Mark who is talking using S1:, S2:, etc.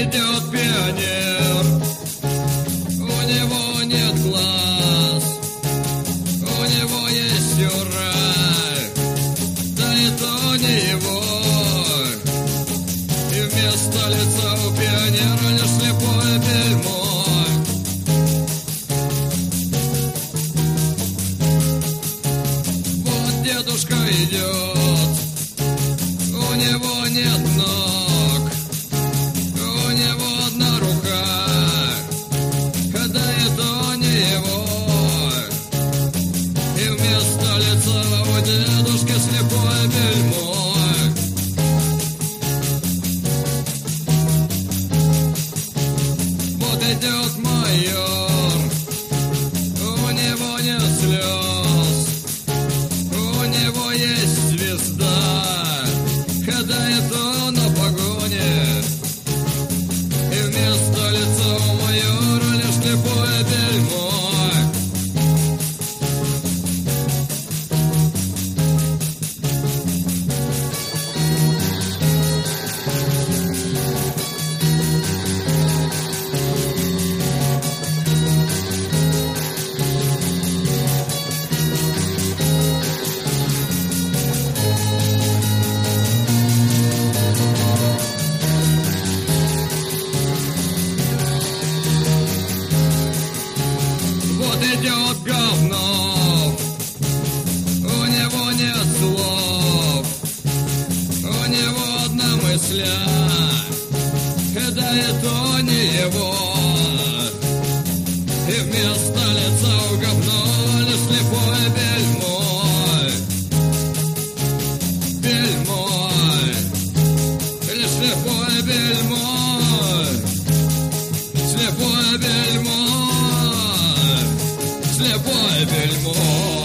S1: идет пионер, у него нет глаз, у него есть рай, да и то не его. И вместо лица у пионера лишь слепое бельмо. Вот дедушка идет, у него нет ног, у него одна рука, когда это не его. И вместо лица у дедушки слепое бельмо. Вот идет майор, у него нет слез, у него есть звезда, когда это на погоне. И вместо лица у майора лишь слепое бельмо. Вот идет говно, у него нет слов, у него одна мысля, когда это не его. И вместо лица у говно лишь слепое бельмо. Бельмо, лишь слепое бельмо. Слепое бельмо. Слепое бельмо.